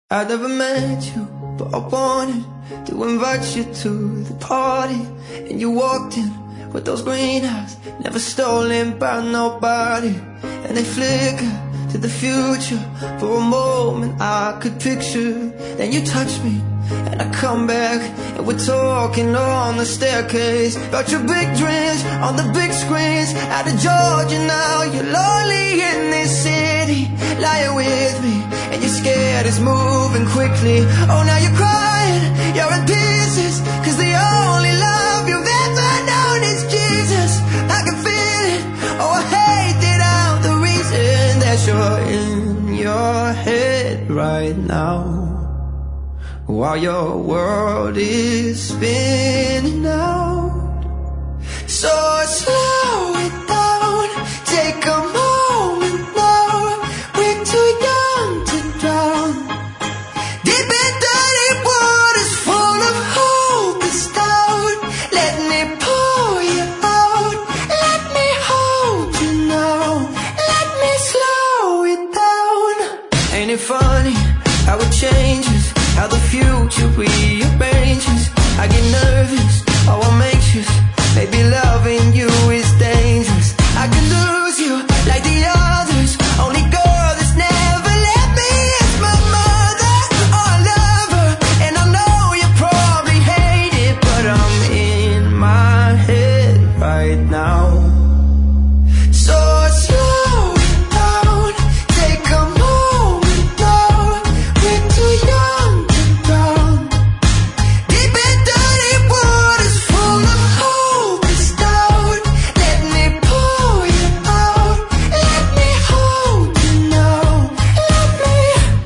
I never met you, but I wanted to invite you to the party. And you walked in with those green eyes, never stolen by nobody. And they flicker to the future. For a moment I could picture. Then you touch me and I come back, and we're talking on the staircase about your big dreams on the big screens. Out of Georgia now, you're lonely in this city, lying with me, and you're scared it's moving quickly. Oh, now you're crying, you're in pieces, cause the only love you've ever known is Jesus. I can feel it, oh I hate that I'm the reason that you're in your head right now, while your world is spinning out. So slow it down, take a moment now. We're too young to drown, deep in dirty waters full of hope and doubt. Let me pour you out, let me hold you now, let me slow it down. Ain't it funny how it changes, how the future rearranges? I get nervous, oh I'm anxious, maybe loving you is dangerous. I could lose you like the others, only girl that's never let me is my mother. Oh I love her, and I know you probably hate it, but I'm in my head right now. So slow it down, take a moment now. We're too young to drown, deep in dirty waters full of hope and doubt. Let me pour you out, let me hold you now, let me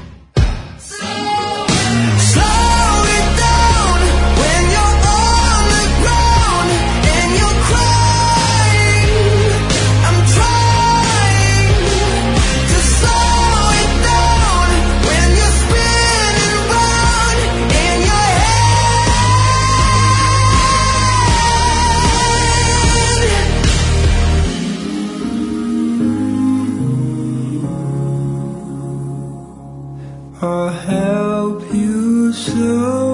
slow it down. When you're on the ground and you're crying, I'm trying to slow it down. When you're spinning round in your head, I'll help you slow